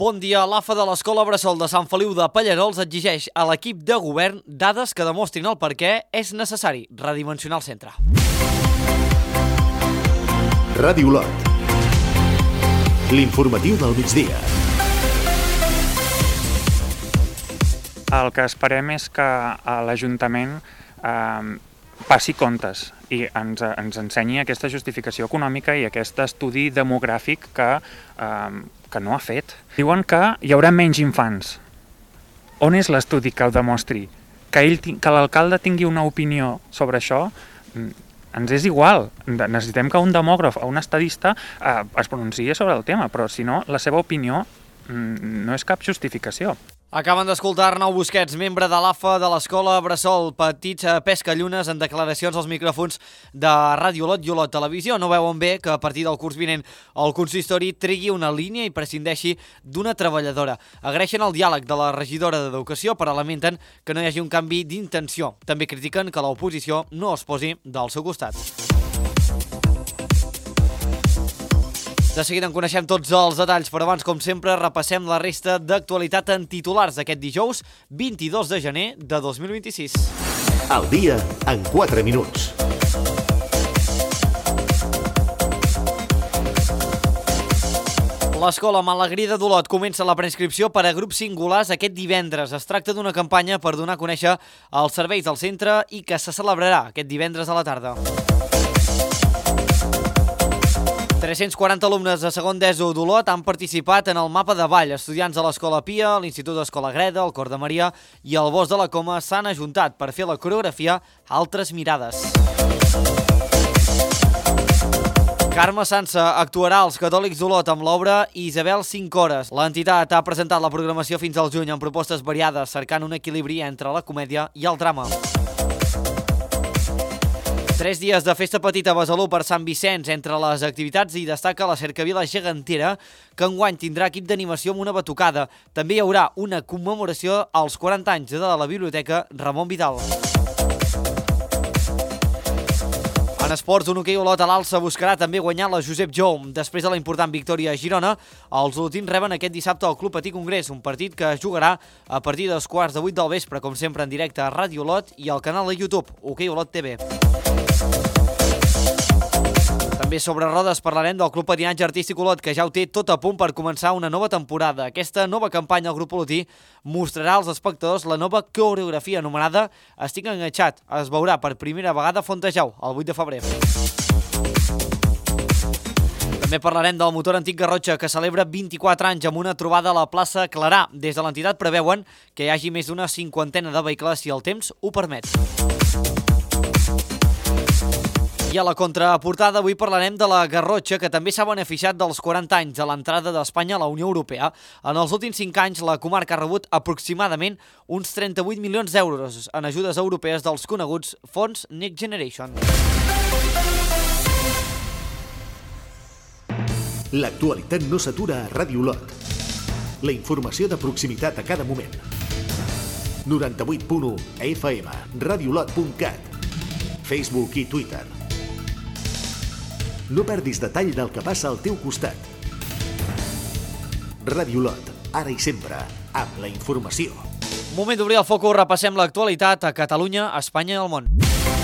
Bon dia. L'AFA de l'Escola Bressol de Sant Feliu de Pallerols exigeix a l'equip de govern dades que demostrin el per què és necessari redimensionar el centre. Ràdio Olot. L'informatiu del migdia. El que esperem és que l'Ajuntament passi comptes i ens ensenyi aquesta justificació econòmica i aquest estudi demogràfic que no ha fet. Diuen que hi haurà menys infants. On és l'estudi que ho demostri? Que l'alcalde tingui una opinió sobre això ens és igual. Necessitem que un demògraf o un estadista es pronunciï sobre el tema, però si no, la seva opinió no és cap justificació. Acaben d'escoltar Arnau Busquets, membre de l'AFA de l'Escola Bressol, petits pescallunes en declaracions als micròfons de Ràdio Olot i Olot Televisió. No veuen bé que a partir del curs vinent el consistori trigui una línia i prescindeixi d'una treballadora. Agraeixen el diàleg de la regidora d'Educació, però lamenten que no hi hagi un canvi d'intenció. També critiquen que l'oposició no es posi del seu costat. De seguida en coneixem tots els detalls, però abans, com sempre, repassem la resta d'actualitat en titulars d'aquest dijous 22 de gener de 2026. El dia en 4 minuts. L'Escola Malagrida d'Olot comença la preinscripció per a grups singulars aquest divendres. Es tracta d'una campanya per donar a conèixer els serveis del centre i que se celebrarà aquest divendres a la tarda. 340 alumnes de segon d'ESO d'Olot han participat en el mapa de ball. Estudiants de l'Escola Pia, l'Institut d'Escola Greda, el Cor de Maria i el Bosc de la Coma s'han ajuntat per fer la coreografia Altres Mirades. Carme Sansa actuarà als Catòlics d'Olot amb l'obra Isabel 5 hores. L'entitat ha presentat la programació fins al juny amb propostes variades, cercant un equilibri entre la comèdia i el drama. 3 dies de festa petita a Besalú per Sant Vicenç. Entre les activitats hi destaca la cercavila gegantera, que enguany tindrà equip d'animació amb una batucada. També hi haurà una commemoració als 40 anys de la Biblioteca Ramon Vidal. En esports, un hoquei Olot a l'alça buscarà també guanyar la Josep Jou. Després de la important victòria a Girona, els olotins reben aquest dissabte al Club Patí Congrés, un partit que es jugarà a partir dels 7:15 del vespre, com sempre en directe a Ràdio Olot i al canal de YouTube, Hoquei Olot TV. També sobre rodes parlarem del Club Patinatge Artístic Olot, que ja ho té tot a punt per començar una nova temporada. Aquesta nova campanya al grup olotí mostrarà als espectadors la nova coreografia anomenada Estic enganxat. Es veurà per primera vegada a Fontejau, el 8 de febrer. També parlarem del motor antic Garrotxa, que celebra 24 anys amb una trobada a la plaça Clarà. Des de l'entitat preveuen que hi hagi més d'una 50 de vehicles si el temps ho permet. I a la contraportada avui parlarem de la Garrotxa, que també s'ha beneficiat dels 40 anys de l'entrada d'Espanya a la Unió Europea. En els últims 5 anys, la comarca ha rebut aproximadament uns 38 milions d'euros en ajudes europees dels coneguts fons Next Generation. L'actualitat no s'atura a Ràdio Olot. La informació de proximitat a cada moment. 98.1 FM, radiolot.cat, Facebook i Twitter. No perdis detall del que passa al teu costat. Ràdio Olot, ara i sempre, amb la informació. Moment d'obrir el focus, repassem l'actualitat a Catalunya, Espanya i el món.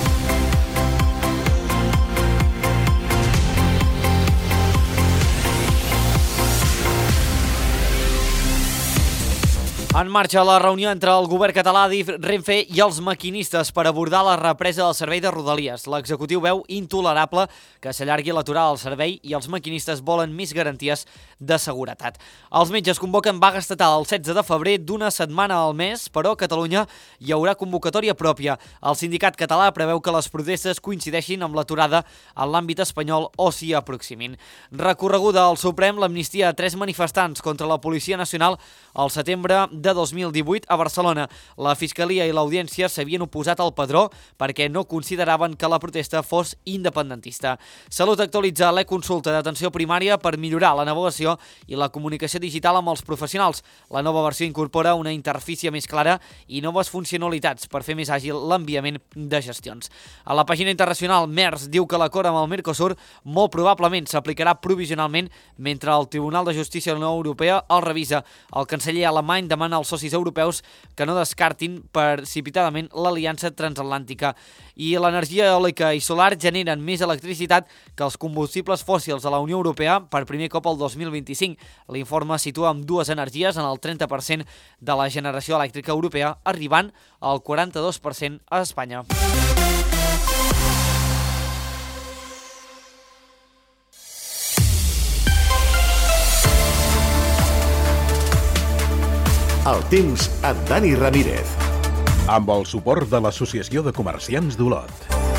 En marxa la reunió entre el govern català, Renfe i els maquinistes per abordar la represa del servei de Rodalies. L'executiu veu intolerable que s'allargui l'aturada del servei i els maquinistes volen més garanties de seguretat. Els metges convoquen vaga estatal el 16 de febrer d'una setmana al mes, però a Catalunya hi haurà convocatòria pròpia. El sindicat català preveu que les protestes coincideixin amb l'aturada en l'àmbit espanyol o s'hi aproximin. Recorreguda al Suprem l'amnistia a 3 manifestants contra la Policia Nacional al setembre de 2018 a Barcelona. La Fiscalia i l'Audiència s'havien oposat al padró perquè no consideraven que la protesta fos independentista. Salut actualitza l'e-consulta d'atenció primària per millorar la navegació i la comunicació digital amb els professionals. La nova versió incorpora una interfície més clara i noves funcionalitats per fer més àgil l'enviament de gestions. A la pàgina internacional, Merz diu que l'acord amb el Mercosur molt probablement s'aplicarà provisionalment mentre el Tribunal de Justícia de la Unió Europea el revisa. El canceller alemany demana als socis europeus que no descartin precipitadament l'aliança transatlàntica. I l'energia eòlica i solar generen més electricitat que els combustibles fòssils a la Unió Europea per primer cop el 2025. L'informe situa ambdues energies en el 30% de la generació elèctrica europea, arribant al 42% a Espanya. El temps amb Dani Ramírez. Amb el suport de l'Associació de Comerciants d'Olot.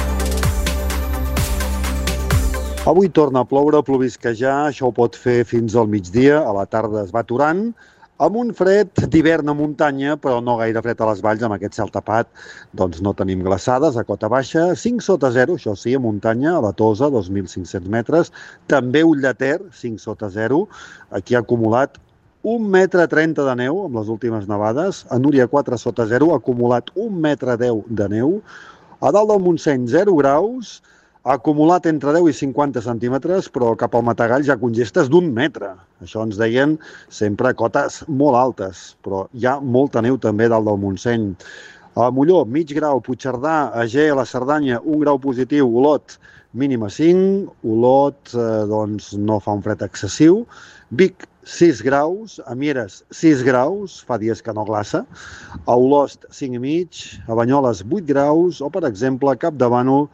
Avui torna a ploure, plovisquejar, això ho pot fer fins al migdia, a la tarda es va aturant, amb un fred d'hivern a muntanya, però no gaire fred a les valls, amb aquest cel tapat, doncs no tenim glaçades, a cota baixa, 5 sota 0, això sí, a muntanya, a la Tosa, 2.500 metres, també Ullater, 5 sota 0, aquí ha acumulat 1,30 m de neu amb les últimes nevades, a Núria 4 sota 0, ha acumulat 1,10 m de neu, a dalt del Montseny 0 graus, ha acumulat entre 10 i 50 centímetres, però cap al Matagalls hi ha congestes d'1 metre. Això ens deien sempre cotes molt altes, però hi ha molta neu també dalt del Montseny. A Molló, mig grau, Puigcerdà, Àger, a la Cerdanya, 1 grau positiu, Olot, mínima 5, Olot doncs no fa un fred excessiu, Vic, 6 graus, a Mieres 6 graus, fa dies que no glaça, a Olost 5,5, a Banyoles 8 graus o, per exemple, a Capdavànol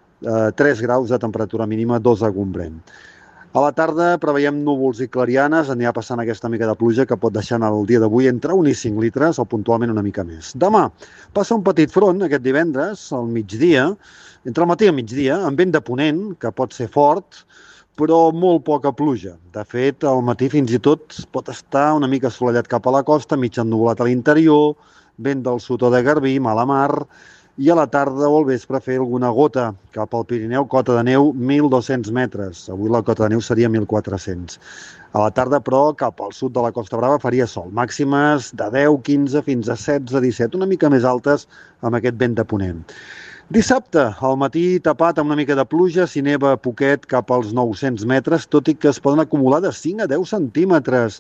3 graus de temperatura mínima, 2 a Gombrèn. A la tarda preveiem núvols i clarianes, anirà passant aquesta mica de pluja que pot deixar en el dia d'avui entre 1 i 5 litres o puntualment una mica més. Demà passa un petit front aquest divendres, al migdia, entre el matí i el migdia, amb vent de ponent, que pot ser fort, però molt poca pluja. De fet, al matí fins i tot pot estar una mica assolellat cap a la costa, mig ennuvolat a l'interior, vent del sud o de Garbí, mala mar, i a la tarda o al vespre fer alguna gota cap al Pirineu, cota de neu 1.200 metres. Avui la cota de neu seria 1.400. A la tarda, però, cap al sud de la Costa Brava faria sol. Màximes de 10, 15 fins a 16, 17, una mica més altes amb aquest vent de ponent. Dissabte, al matí tapat amb una mica de pluja, s'hi neva poquet cap als 900 metres, tot i que es poden acumular de 5 a 10 centímetres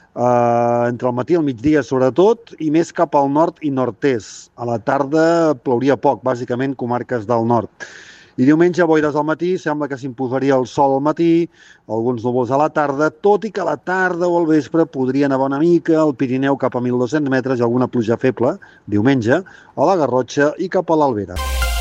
entre el matí i el migdia sobretot, i més cap al nord i nord-est. A la tarda plouria poc, bàsicament comarques del nord. I diumenge, boires al matí, sembla que s'imposaria el sol al matí, alguns núvols a la tarda, tot i que a la tarda o al vespre podria nevar una mica al Pirineu cap a 1.200 metres i alguna pluja feble, diumenge, a la Garrotxa i cap a l'Albera.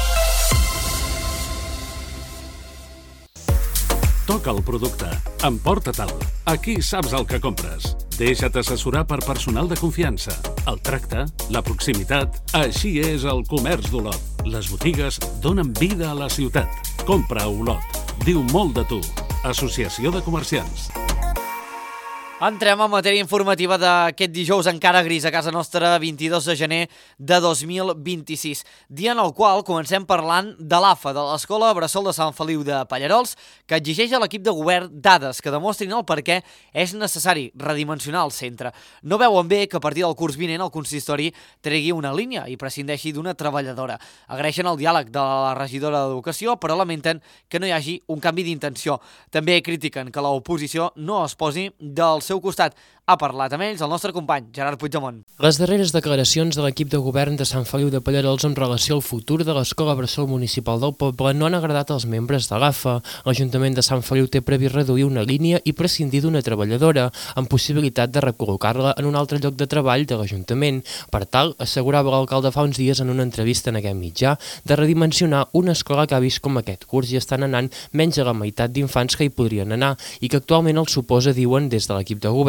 Toca el producte. Emporta-te'l. Aquí saps el que compres. Deixa't assessorar per personal de confiança. El tracte, la proximitat, així és el comerç d'Olot. Les botigues donen vida a la ciutat. Compra a Olot. Diu molt de tu. Associació de Comerciants. Entrem en matèria informativa d'aquest dijous encara gris a casa nostra, 22 de gener de 2026, dia en el qual comencem parlant de l'AFA, de l'Escola Bressol de Sant Feliu de Pallerols, que exigeix a l'equip de govern dades que demostrin el per què és necessari redimensionar el centre. No veuen bé que a partir del curs vinent el consistori tregui una línia i prescindeixi d'una treballadora. Agraeixen el diàleg de la regidora d'Educació, però lamenten que no hi hagi un canvi d'intenció. També critiquen que l'oposició no es posi del seu costat. Ha parlat amb ells el nostre company, Gerard Puigdemont. Les darreres declaracions de l'equip de govern de Sant Feliu de Pallerols en relació al futur de l'Escola Bressol Municipal del Poble no han agradat als membres de l'AFA. L'Ajuntament de Sant Feliu té previst reduir una línia i prescindir d'una treballadora, amb possibilitat de recol·locar-la en un altre lloc de treball de l'Ajuntament. Per tal, assegurava l'alcalde fa uns dies en una entrevista en aquest mitjà, de redimensionar una escola que ha vist com aquest curs hi estan anant menys de la meitat d'infants que hi podrien anar i que actualment els suposa, diuen des de l'equip de govern,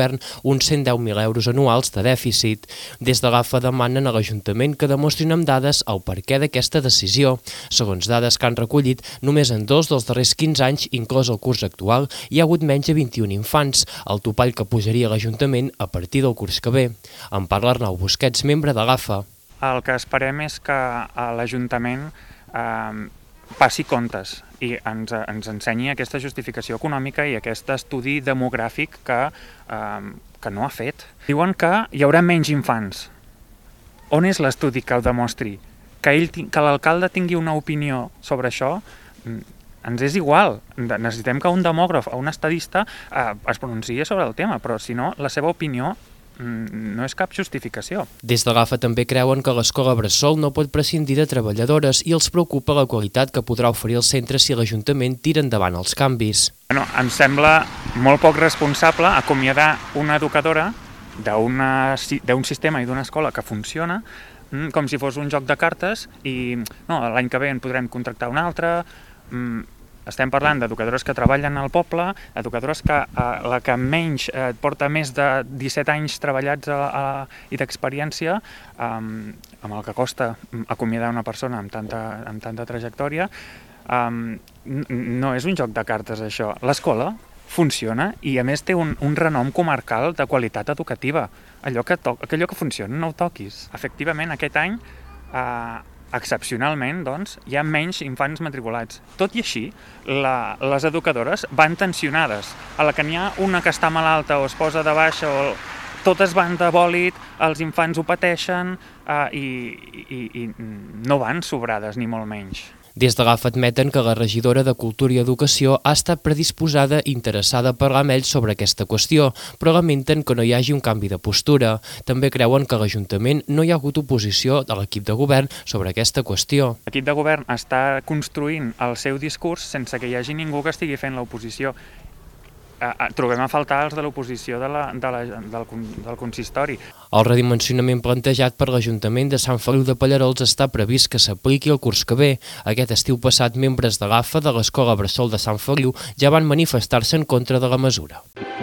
uns 110.000 euros anuals de dèficit. Des de l'AFA demanen a l'Ajuntament que demostrin amb dades el perquè d'aquesta decisió. Segons dades que han recollit, només en 2 dels darrers 15 anys, inclòs el curs actual, hi ha hagut menys de 21 infants, el topall que pujaria l'Ajuntament a partir del curs que ve. En parla Arnau Busquets, membre de l'AFA. El que esperem és que l'Ajuntament passi comptes i ens ensenyi aquesta justificació econòmica i aquest estudi demogràfic que no ha fet. Diuen que hi haurà menys infants. On és l'estudi que ho demostri? Que l'alcalde tingui una opinió sobre això ens és igual. Necessitem que un demògraf o un estadista es pronunciï sobre el tema, però si no, la seva opinió no és cap justificació. Des de l'AFA també creuen que l'escola bressol no pot prescindir de treballadores i els preocupa la qualitat que podrà oferir el centre si l'Ajuntament tira endavant els canvis. Em sembla molt poc responsable acomiadar una educadora d'un sistema i d'una escola que funciona com si fos un joc de cartes i l'any que ve en podrem contractar una altra. Estem parlant d'educadores que treballen al poble, educadores que la que menys porta més de 17 anys treballats i d'experiència, amb el que costa acomiadar una persona amb tanta trajectòria. No és un joc de cartes, això. L'escola funciona i, a més, té un renom comarcal de qualitat educativa. Allò que funciona, no ho toquis. Efectivament, aquest any excepcionalment, doncs, hi ha menys infants matriculats. Tot i així, les educadores van tensionades. A la que n'hi ha una que està malalta o es posa de baixa o totes van de bòlit, els infants ho pateixen i no van sobrades, ni molt menys. Des de l'AFA admeten que la regidora de Cultura i Educació ha estat predisposada i interessada a parlar amb ells sobre aquesta qüestió, però lamenten que no hi hagi un canvi de postura. També creuen que a l'Ajuntament no hi ha hagut oposició de l'equip de govern sobre aquesta qüestió. L'equip de govern està construint el seu discurs sense que hi hagi ningú que estigui fent l'oposició. Trobem a faltar els de l'oposició del consistori. El redimensionament plantejat per l'Ajuntament de Sant Feliu de Pallerols està previst que s'apliqui el curs que ve. Aquest estiu passat, membres de l'AFA de l'Escola Bressol de Sant Feliu ja van manifestar-se en contra de la mesura.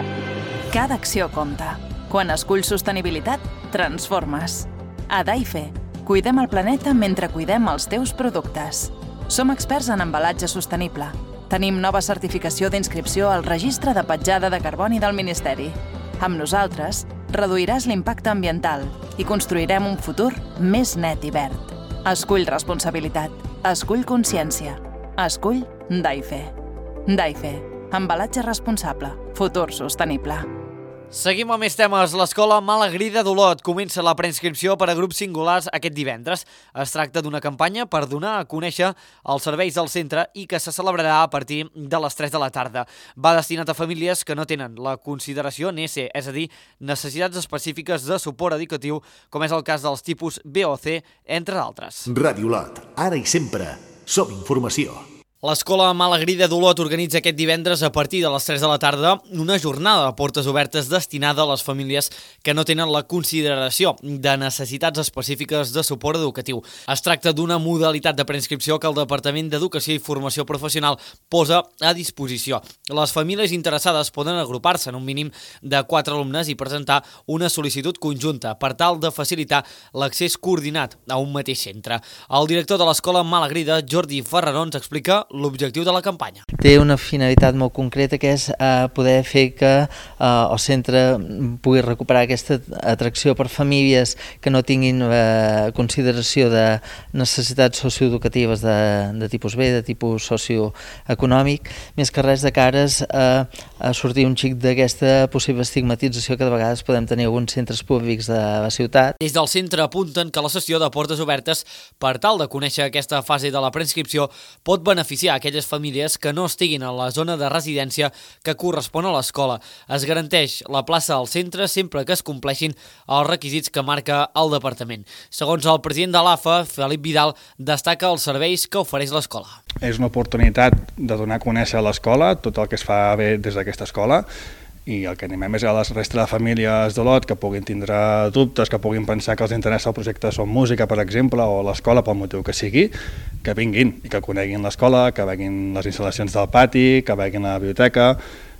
Cada acció compta. Quan esculls sostenibilitat, transformes. A Daife, cuidem el planeta mentre cuidem els teus productes. Som experts en embalatge sostenible. Tenim nova certificació d'inscripció al Registre de Petjada de Carboni del Ministeri. Amb nosaltres, reduiràs l'impacte ambiental i construirem un futur més net i verd. Escull responsabilitat. Escull consciència. Escull Daife. Daife. Embalatge responsable. Futur sostenible. Seguim amb més temes. L'escola Malagrida d'Olot comença la preinscripció per a grups singulars aquest divendres. Es tracta d'una campanya per donar a conèixer els serveis del centre i que se celebrarà a partir de les 3 de la tarda. Va destinat a famílies que no tenen la consideració NESE, és a dir, necessitats específiques de suport educatiu, com és el cas dels tipus B o C, entre d'altres. Ràdio Olot, ara i sempre, som informació. L'escola Malagrida d'Olot organitza aquest divendres a partir de les 3 de la tarda una jornada de portes obertes destinada a les famílies que no tenen la consideració de necessitats específiques de suport educatiu. Es tracta d'una modalitat de preinscripció que el Departament d'Educació i Formació Professional posa a disposició. Les famílies interessades poden agrupar-se en un mínim de 4 alumnes i presentar una sol·licitud conjunta per tal de facilitar l'accés coordinat a un mateix centre. El director de l'escola Malagrida, Jordi Ferrarons, explica l'objectiu de la campanya. Té una finalitat molt concreta que és poder fer que el centre pugui recuperar aquesta atracció per famílies que no tinguin consideració de necessitats socioeducatives de tipus B, de tipus socioeconòmic, més que res de cares a sortir un xic d'aquesta possible estigmatització que de vegades podem tenir alguns centres públics de la ciutat. Des del centre apunten que la sessió de portes obertes, per tal de conèixer aquesta fase de la preinscripció, pot beneficiar a aquelles famílies que no estiguin a la zona de residència que correspon a l'escola. Es garanteix la plaça al centre sempre que es compleixin els requisits que marca el departament. Segons el president de l'AFA, Felip Vidal, destaca els serveis que ofereix l'escola. És una oportunitat de donar a conèixer a l'escola tot el que es fa bé des d'aquesta escola, i el que animem és a la resta de famílies d'Olot que puguin tindre dubtes, que puguin pensar que els interessa el projecte Som Música, per exemple, o l'escola pel motiu que sigui, que vinguin i que coneguin l'escola, que vegin les instal·lacions del pati, que vegin la biblioteca,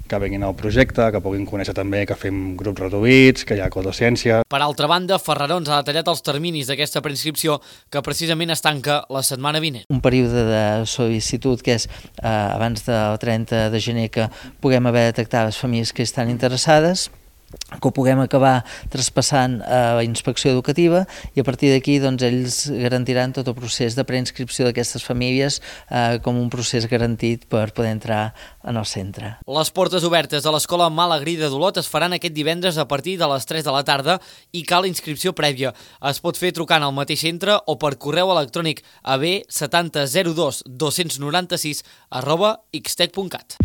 que vinguin al projecte, que puguin conèixer també que fem grups reduïts, que hi ha codocència. Per altra banda, Ferrarons ha detallat els terminis d'aquesta preinscripció que precisament es tanca la setmana vinent. Un període de sol·licitud que és abans del 30 de gener que puguem haver detectat les famílies que estan interessades, que ho puguem acabar traspassant a la inspecció educativa i a partir d'aquí ells garantiran tot el procés de preinscripció d'aquestes famílies com un procés garantit per poder entrar en el centre. Les portes obertes de l'Escola Malagrí de Dolot es faran aquest divendres a partir de les 3 de la tarda i cal inscripció prèvia. Es pot fer trucant al mateix centre o per correu electrònic a b7002-296@xtec.cat.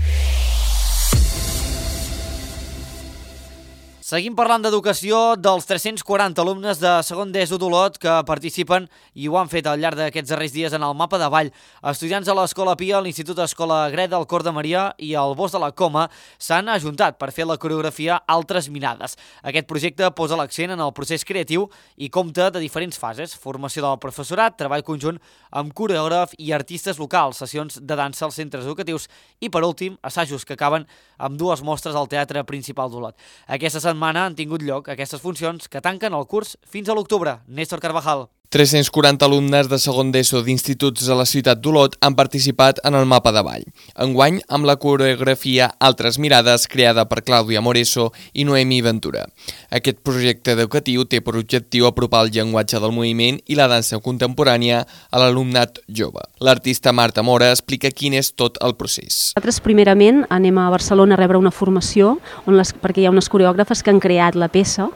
Seguim parlant d'educació, dels 340 alumnes de segon d'ESO d'Olot que participen i ho han fet al llarg d'aquests darrers dies en el mapa de ball. Estudiants de l'Escola Pia, l'Institut Escola Greda, el Cor de Maria i el Bosc de la Coma s'han ajuntat per fer la coreografia Altres Mirades. Aquest projecte posa l'accent en el procés creatiu i compta de diferents fases: formació del professorat, treball conjunt amb coreògraf i artistes locals, sessions de dansa als centres educatius i, per últim, assajos que acaben amb 2 mostres al Teatre Principal d'Olot. Aquesta setmana han tingut lloc aquestes funcions que tanquen el curs fins a l'octubre. Néstor Carvajal. 340 alumnes de segon d'ESO d'instituts de la ciutat d'Olot han participat en el mapa de ball. Enguany, amb la coreografia Altres Mirades, creada per Clàudia Moreso i Noemi Ventura. Aquest projecte educatiu té per objectiu apropar el llenguatge del moviment i la dansa contemporània a l'alumnat jove. L'artista Marta Mora explica quin és tot el procés. Nosaltres primerament anem a Barcelona a rebre una formació perquè hi ha unes coreògrafes que han creat la peça.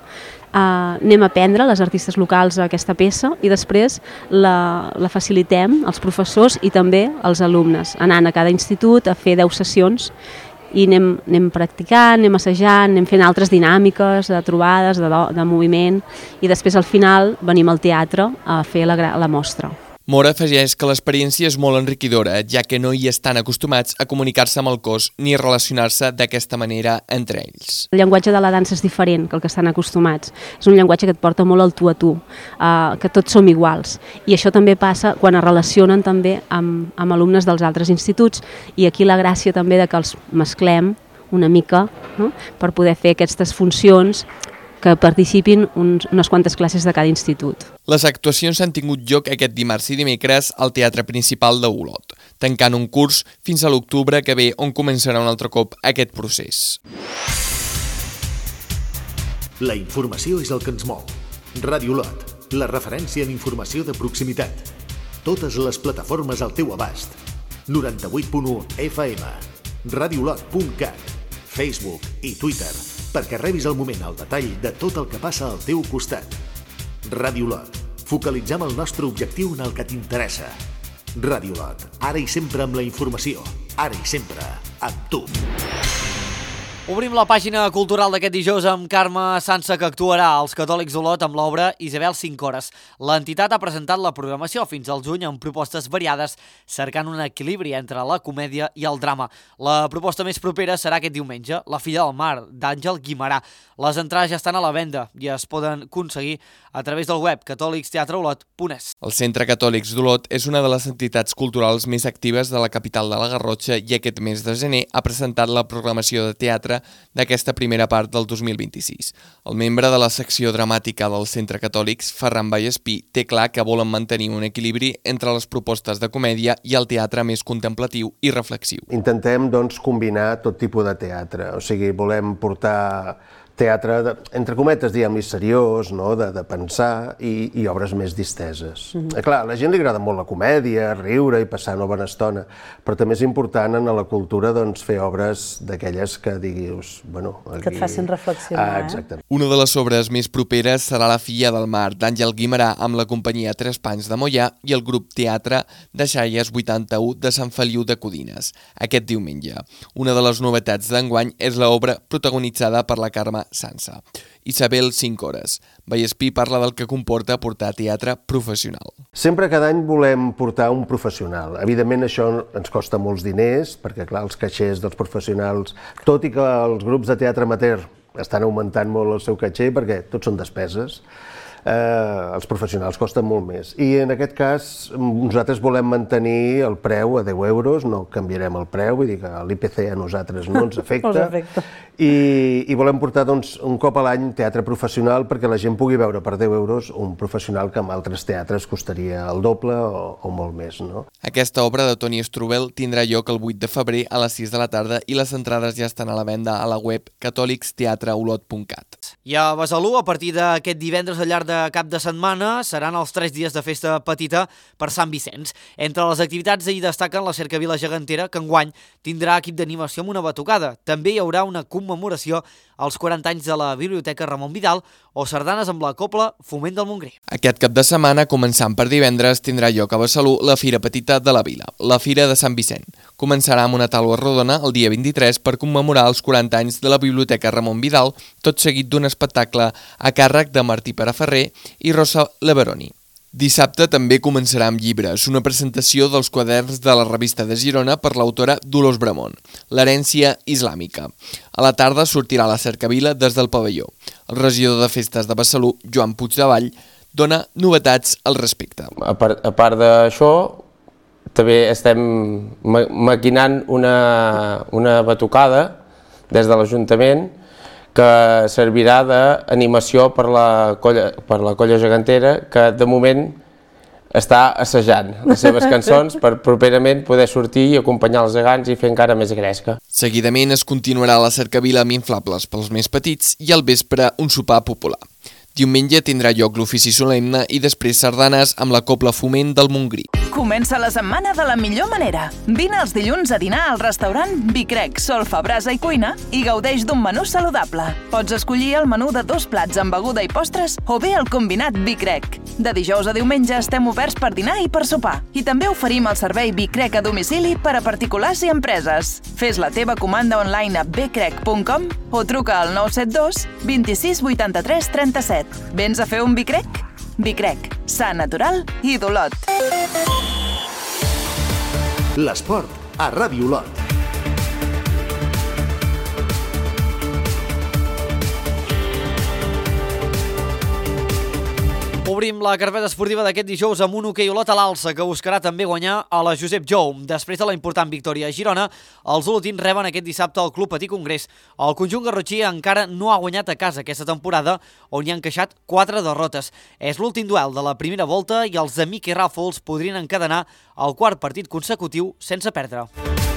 Anem a aprendre les artistes locals aquesta peça i després la facilitem als professors i també als alumnes, anant a cada institut a fer 10 sessions i anem practicant, anem assajant, anem fent altres dinàmiques de trobades, de moviment i després al final venim al teatre a fer la mostra. Mora afegeix que l'experiència és molt enriquidora, ja que no hi estan acostumats a comunicar-se amb el cos ni a relacionar-se d'aquesta manera entre ells. El llenguatge de la dansa és diferent que el que estan acostumats. És un llenguatge que et porta molt al tu a tu, que tots som iguals. I això també passa quan es relacionen també amb alumnes dels altres instituts i aquí la gràcia també de que els mesclem una mica, no? Per poder fer aquestes funcions que participin unes quantes classes de cada institut. Les actuacions han tingut lloc aquest dimarts i dimecres al Teatre Principal d'Olot, tancant un curs fins a l'octubre que ve, on començarà un altre cop aquest procés. La informació és el que ens mou. Ràdio Olot, la referència en informació de proximitat. Totes les plataformes al teu abast. 98.1 FM, radioolot.cat, Facebook i Twitter, perquè rebis al moment el detall de tot el que passa al teu costat. Ràdio Olot. Focalitzem el nostre objectiu en el que t'interessa. Ràdio Olot. Ara i sempre amb la informació. Ara i sempre amb tu. Obrim la pàgina cultural d'aquest dijous amb Carme Sansa, que actuarà als Catòlics d'Olot amb l'obra Isabel 5 hores. L'entitat ha presentat la programació fins al juny amb propostes variades, cercant un equilibri entre la comèdia i el drama. La proposta més propera serà aquest diumenge, La filla del mar, d'Àngel Guimerà. Les entrades ja estan a la venda i es poden aconseguir a través del web catòlicsteatreolot.es. El Centre Catòlics d'Olot és una de les entitats culturals més actives de la capital de la Garrotxa i aquest mes de gener ha presentat la programació de teatre d'aquesta primera part del 2026. El membre de la secció dramàtica del Centre Catòlics, Ferran Vallespí, té clar que volen mantenir un equilibri entre les propostes de comèdia i el teatre més contemplatiu i reflexiu. Intentem, doncs, combinar tot tipus de teatre, o sigui, volem portar teatre, entre cometes, diguem-li, seriós, no? de pensar i obres més disteses. Clar, a la gent li agrada molt la comèdia, riure i passar una bona estona, però també és important en la cultura doncs, fer obres d'aquelles que diguis... Bueno, aquí... Que et facin reflexionar, exacte. Una de les obres més properes serà La filla del mar, d'Àngel Guimerà, amb la companyia Tres Pans de Moià i el grup Teatre de Xaies 81 de Sant Feliu de Codines, aquest diumenge. Una de les novetats d'enguany és l'obra protagonitzada per la Carme Sansa. Isabel 5 hores. Vallespí parla del que comporta portar teatre professional. Sempre cada any volem portar un professional. Evidentment això ens costa molts diners, perquè clar, els caixers dels professionals, tot i que els grups de teatre amateur estan augmentant molt el seu caixer, perquè tots són despeses, els professionals costen molt més. I en aquest cas nosaltres volem mantenir el preu a 10 euros, no canviarem el preu, vull dir que l'IPC a nosaltres no ens afecta. I volem portar un cop a l'any teatre professional perquè la gent pugui veure per 10 euros un professional que en altres teatres costaria el doble o molt més. Aquesta obra de Toni Strubel tindrà lloc el 8 de febrer a les 6 de la tarda i les entrades ja estan a la venda a la web catòlicsteatreolot.cat. I a Besalú, a partir d'aquest divendres al llarg de cap de setmana, seran els 3 dies de festa petita per Sant Vicenç. Entre les activitats hi destaquen la Cercavila Gegantera, que enguany tindrà equip d'animació amb una batucada. També hi haurà una commemoració als 40 anys de la Biblioteca Ramon Vidal o sardanes amb la Cobla Foment del Montgrí. Aquest cap de setmana, començant per divendres, tindrà lloc a Besalú la Fira Petita de la Vila, la Fira de Sant Vicent. Començarà amb una taula rodona el dia 23 per commemorar els 40 anys de la Biblioteca Ramon Vidal, tot seguit d'un espectacle a càrrec de Martí Paraferrer i Rosa Leveroni. Dissabte també començarà amb llibres, una presentació dels quaderns de la revista de Girona per l'autora Dolors Bramont, l'herència islàmica. A la tarda sortirà la Cercavila des del pavelló. El regidor de Festes de Besalú, Joan Puigdevall, dona novetats al respecte. A part d'això, també estem maquinant una batucada des de l'Ajuntament que servirà d'animació per la colla gegantera, que de moment està assajant les seves cançons per properament poder sortir i acompanyar els gegants i fer encara més gresca. Seguidament es continuarà la cercavila amb inflables pels més petits i al vespre un sopar popular. Diumenge tindrà lloc l'ofici solemne i després sardanes amb la Cobla Foment del Montgrí. Comença la setmana de la millor manera. Vine els dilluns a dinar al restaurant Bicrec, Solfa, Brasa i Cuina i gaudeix d'un menú saludable. Pots escollir el menú de 2 plats amb beguda i postres o bé el combinat Bicrec. De dijous a diumenge estem oberts per dinar i per sopar. I també oferim el servei Bicrec a domicili per a particulars i empreses. Fes la teva comanda online a bcrec.com o truca al 972 26 83 37. Vens a fer un Bicrec? Bicrec, sa, natural i d'Olot. L'esport a Ràdio Olot. Obrim la carpeta esportiva d'aquest dijous amb un hoquei Olot a l'alça que buscarà també guanyar a la Josep Jou. Després de la important victòria a Girona, els olotins reben aquest dissabte al Club Patí Congrés. El conjunt garrotxí encara no ha guanyat a casa aquesta temporada, on hi han encaixat 4 derrotes. És l'últim duel de la primera volta i els de Miqui Ràfols podrien encadenar el 4 partit consecutiu sense perdre.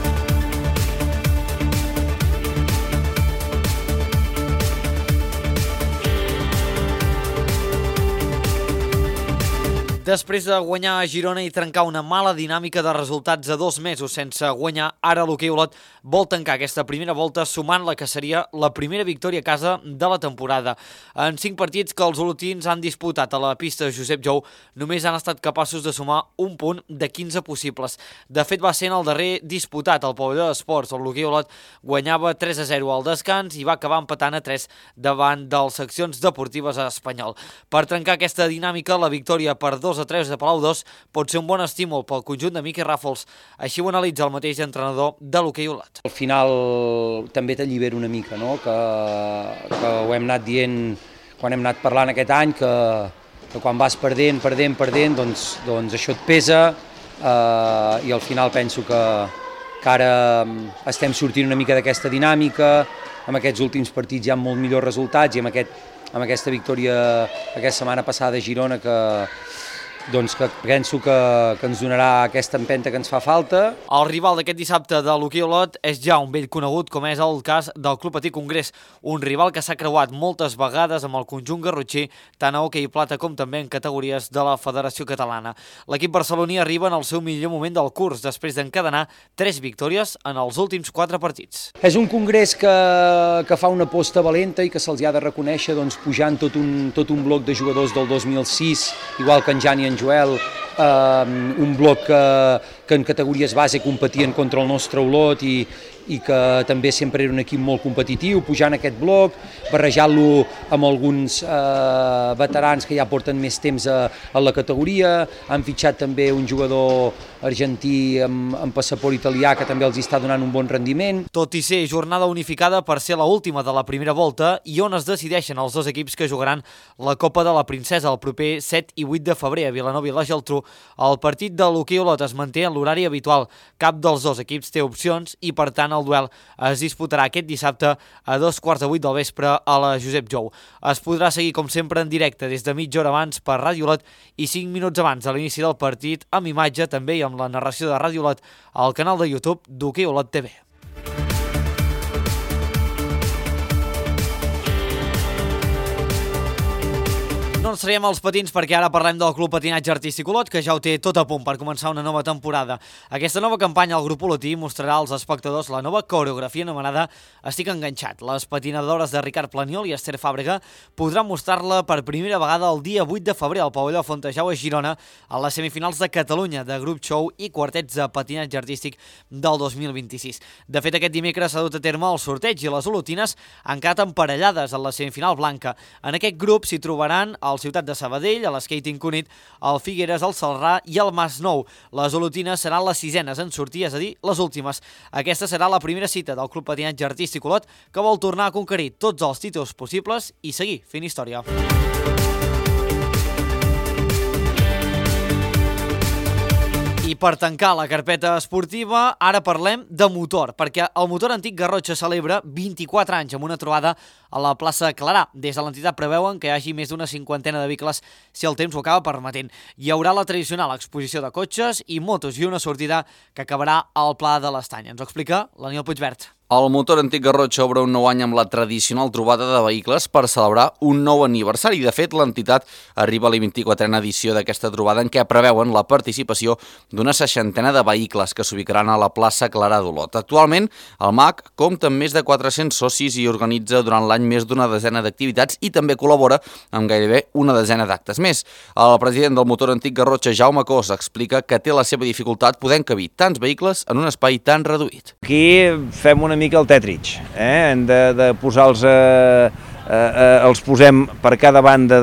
Després de guanyar a Girona i trencar una mala dinàmica de resultats a 2 mesos sense guanyar, ara l'hoquei Olot vol tancar aquesta primera volta sumant la que seria la primera victòria a casa de la temporada. En 5 partits que els olotins han disputat a la pista Josep Jou, només han estat capaços de sumar un punt de 15 possibles. De fet, va ser en el darrer disputat al pavelló d'esports. El l'hoquei Olot guanyava 3-0 al descans i va acabar empatant a 3 davant dels seccions deportives a Espanyol. Per trencar aquesta dinàmica, la victòria per 2-3 de Palau 2 pot ser un bon estímul pel conjunt de Miqui Ràfols. Així ho analitza el mateix entrenador de l'hoquei Olot. Al final també t'allibera una mica, no? que ho hem anat dient quan hem anat parlant aquest any, que quan vas perdent, doncs això et pesa i al final penso que ara estem sortint una mica d'aquesta dinàmica, amb aquests últims partits hi ha molt millors resultats i amb aquesta victòria aquesta setmana passada a Girona que penso que ens donarà aquesta empenta que ens fa falta. El rival d'aquest dissabte de l'hoquei Olot és ja un vell conegut, com és el cas del Club Patí Congrés, un rival que s'ha creuat moltes vegades amb el conjunt garrotxí, tant a hoquei plata com també en categories de la Federació Catalana. L'equip barceloní arriba en el seu millor moment del curs, després d'encadenar 3 victòries en els últims 4 partits. És un congrés que fa una aposta valenta i que se'ls ha de reconèixer pujant tot un bloc de jugadors del 2006, igual que en Jan i en Joel, un bloc en categories base competien contra el nostre Olot i que també sempre era un equip molt competitiu, pujant aquest bloc, barrejant-lo amb alguns veterans que ja porten més temps a la categoria, han fitxat també un jugador argentí amb passaport italià que també els està donant un bon rendiment. Tot i ser jornada unificada per ser l'última de la primera volta i on es decideixen els dos equips que jugaran la Copa de la Princesa el proper 7 i 8 de febrer a Vilanova i la Geltrú, el partit de l'hoquei Olot es manté en l'horari habitual. Cap dels dos equips té opcions i, per tant, el duel es disputarà aquest dissabte a 2:15 del vespre a la Josep Jou. Es podrà seguir, com sempre, en directe des de mitja hora abans per Ràdio Olot i 5 minuts abans de l'inici del partit, amb imatge també i amb la narració de Ràdio Olot al canal de YouTube d'Hoquei Olot TV. No ens traiem els patins perquè ara parlem del Club Patinatge Artístic Olot, que ja ho té tot a punt per començar una nova temporada. Aquesta nova campanya al grup olotí mostrarà als espectadors la nova coreografia anomenada Estic enganxat. Les patinadores de Ricard Planiol i Esther Fàbrega podran mostrar-la per primera vegada el dia 8 de febrer al pavelló Fontejau a Girona a les semifinals de Catalunya de grup show i quartets de patinatge artístic del 2026. De fet, aquest dimecres s'ha dut a terme el sorteig i les olotines han quedat emparellades en la semifinal blanca. En aquest grup s'hi trobaran el Ciutat de Sabadell, a l'Skating Cunit, el Figueres, el Celrà i el Masnou. Les olotines seran les sisenes en sortir, és a dir, les últimes. Aquesta serà la primera cita del Club Patinatge Artístic Olot, que vol tornar a conquerir tots els títols possibles i seguir fent història. I per tancar la carpeta esportiva, ara parlem de motor, perquè el motor antic Garrotxa celebra 24 anys amb una trobada a la plaça Clarà. Des de l'entitat preveuen que hi hagi més d'una cinquantena de vehicles si el temps ho acaba permetent. Hi haurà la tradicional exposició de cotxes i motos i una sortida que acabarà al Pla de l'Estany. Ens ho explica l'Aniol Puigvert. El motor antic Garrotxa obre un nou any amb la tradicional trobada de vehicles per celebrar un nou aniversari. De fet, l'entitat arriba a la 24a edició d'aquesta trobada en què preveuen la participació d'una 60 de vehicles que s'ubicaran a la plaça Clarà d'Olot. Actualment, el MAC compta amb més de 400 socis i organitza durant l'any més d'una desena d'activitats i també col·labora amb gairebé una desena d'actes més. El president del motor antic Garrotxa, Jaume Cos, explica que té la seva dificultat poder encabir tants vehicles en un espai tan reduït. Aquí fem una mica el Tetrich, hem de posar-los, els posem per cada banda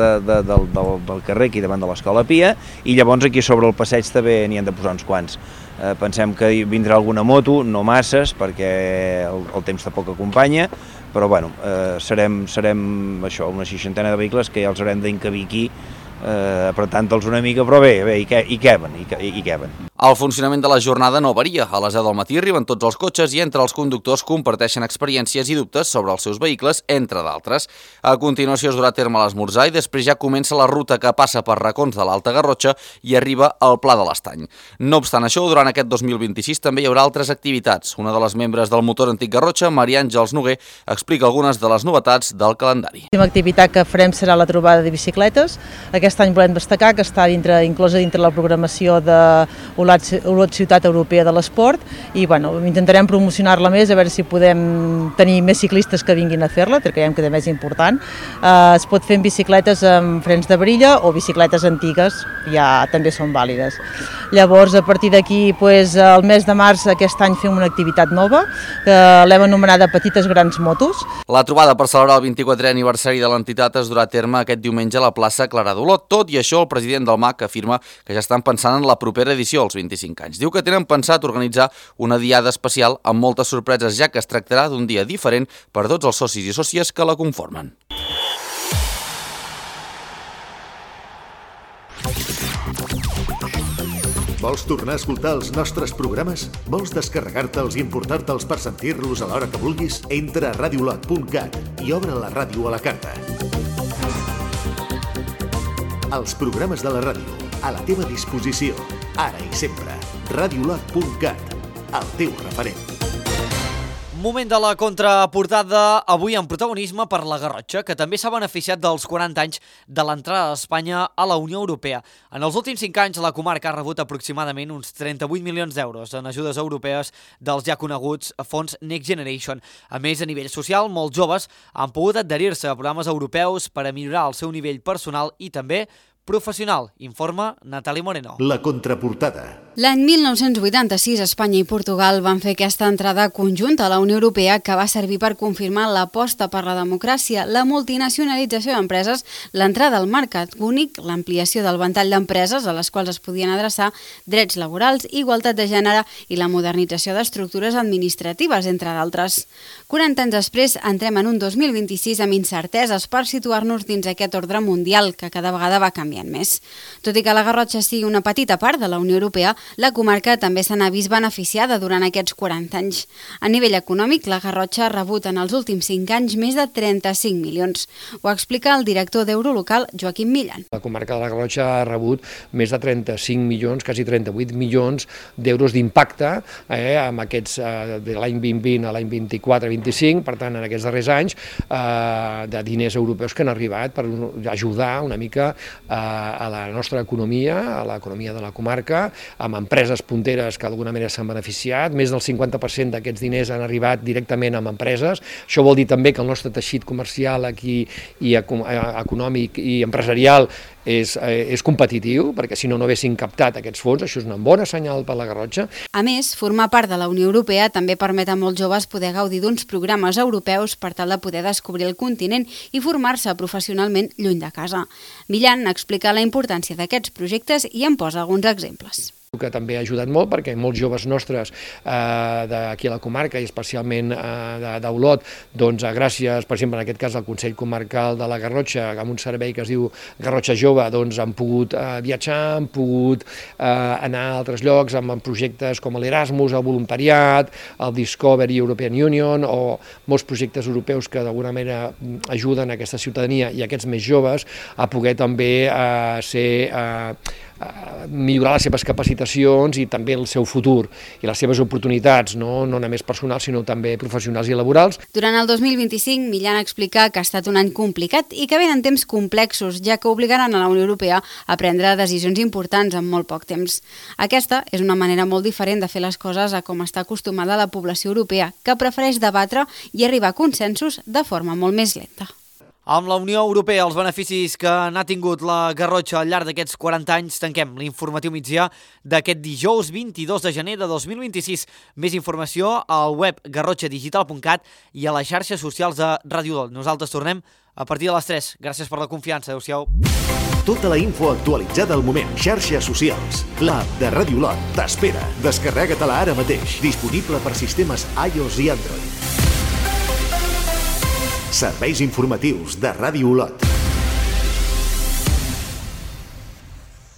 del carrer, aquí davant de l'Escola Pia, i llavors aquí sobre el passeig també n'hi han de posar uns quants. Pensem que vindrà alguna moto, no masses, perquè el temps tampoc acompanya, però bueno, serem això, una 60 de vehicles que ja els haurem d'encabir aquí, apretant-los una mica, però bé, hi queben. El funcionament de la jornada no varia. A les 10 del matí arriben tots els cotxes i entre els conductors comparteixen experiències i dubtes sobre els seus vehicles, entre d'altres. A continuació es durà a terme l'esmorzar i després ja comença la ruta que passa per racons de l'Alta Garrotxa i arriba al Pla de l'Estany. No obstant això, durant aquest 2026 també hi haurà altres activitats. Una de les membres del motor antic Garrotxa, Maria Àngels Noguer, explica algunes de les novetats del calendari. L'última activitat que farem serà la trobada de bicicletes. Aquest any volem destacar que està inclosa dintre la programació de Olot Ciutat Europea de l'Esport i bueno, intentarem promocionar-la més, a veure si podem tenir més ciclistes que vinguin a fer-la, que creiem que també és important. Es pot fer en bicicletes amb frens de brilla o bicicletes antigues, ja també són vàlides. Llavors, a partir d'aquí, el mes de març aquest any fem una activitat nova, que l'hem anomenada Petites Grans Motos. La trobada per celebrar el 24è aniversari de l'entitat es durà a terme aquest diumenge a la plaça Clarà d'Olot. Tot i això, el president del MAC afirma que ja estan pensant en la propera edició, als 25 anys. Diu que tenen pensat organitzar una diada especial amb moltes sorpreses, ja que es tractarà d'un dia diferent per tots els socis i sòcies que la conformen. Vols tornar a escoltar els nostres programes? Vols descarregar-te'ls i importar-te'ls per sentir-los a l'hora que vulguis? Entra a radiolot.cat i obre la ràdio a la carta. Els programes de la ràdio, a la teva disposició, ara i sempre. Radiolot.cat, el teu referent. Moment de la contraportada, avui en protagonisme per la Garrotxa, que també s'ha beneficiat dels 40 anys de l'entrada d'Espanya a la Unió Europea. En els últims 5 anys, la comarca ha rebut aproximadament uns 38 milions d'euros en ajudes europees dels ja coneguts fons Next Generation. A més, a nivell social, molts joves han pogut adherir-se a programes europeus per a millorar el seu nivell personal i també professional, informa Natàlia Moreno. La contraportada. L'any 1986, Espanya i Portugal van fer aquesta entrada conjunta a la Unió Europea que va servir per confirmar l'aposta per la democràcia, la multinacionalització d'empreses, l'entrada al mercat únic, l'ampliació del ventall d'empreses a les quals es podien adreçar, drets laborals, igualtat de gènere i la modernització d'estructures administratives, entre d'altres. 40 anys després, entrem en un 2026 amb incerteses per situar-nos dins aquest ordre mundial que cada vegada va canviant més. Tot i que la Garrotxa sigui una petita part de la Unió Europea, la comarca també se n'ha vist beneficiada durant aquests 40 anys. A nivell econòmic, la Garrotxa ha rebut en els últims 5 anys més de 35 milions. Ho explica el director d'Eurolocal, Joaquim Millan. La comarca de la Garrotxa ha rebut més de 35 milions, quasi 38 milions d'euros d'impacte amb aquests de l'any 2020 a l'any 24-25, per tant, en aquests darrers anys, de diners europeus que han arribat per ajudar una mica a la nostra economia, a l'economia de la comarca, amb empreses punteres que d'alguna manera s'han beneficiat. Més del 50% d'aquests diners han arribat directament amb empreses. Això vol dir també que el nostre teixit comercial aquí i econòmic i empresarial és competitiu, perquè si no haguessin captat aquests fons, això és una bona senyal per la Garrotxa. A més, formar part de la Unió Europea també permet a molts joves poder gaudir d'uns programes europeus per tal de poder descobrir el continent i formar-se professionalment lluny de casa. Millan explica la importància d'aquests projectes i en posa alguns exemples. Que també ha ajudat molt perquè molts joves nostres d'aquí a la comarca i especialment d'Olot, doncs gràcies, per exemple, en aquest cas al Consell Comarcal de la Garrotxa, amb un servei que es diu Garrotxa Jove, doncs han pogut viatjar, han pogut anar a altres llocs amb projectes com l'Erasmus, el voluntariat, el Discovery European Union o molts projectes europeus que d'alguna manera ajuden a aquesta ciutadania i a aquests més joves a poder també millorar les seves capacitacions i també el seu futur i les seves oportunitats, no només personals sinó també professionals i laborals. Durant el 2025, Millan explica que ha estat un any complicat i que venen temps complexos, ja que obligaran a la Unió Europea a prendre decisions importants en molt poc temps. Aquesta és una manera molt diferent de fer les coses a com està acostumada la població europea, que prefereix debatre i arribar a consensos de forma molt més lenta. Amb la Unió Europea, els beneficis que n'ha tingut la Garrotxa al llarg d'aquests 40 anys, tanquem l'informatiu migdia d'aquest dijous 22 de gener de 2026. Més informació al web garrotxadigital.cat i a les xarxes socials de Ràdio Olot. Nosaltres tornem a partir de les 3. Gràcies per la confiança. Adéu-siau. Tota la info actualitzada al moment. Xarxes socials. L'app de Ràdio Olot t'espera. Descarrega-te-la ara mateix. Disponible per sistemes iOS i Android. Serveis informatius de Ràdio Olot.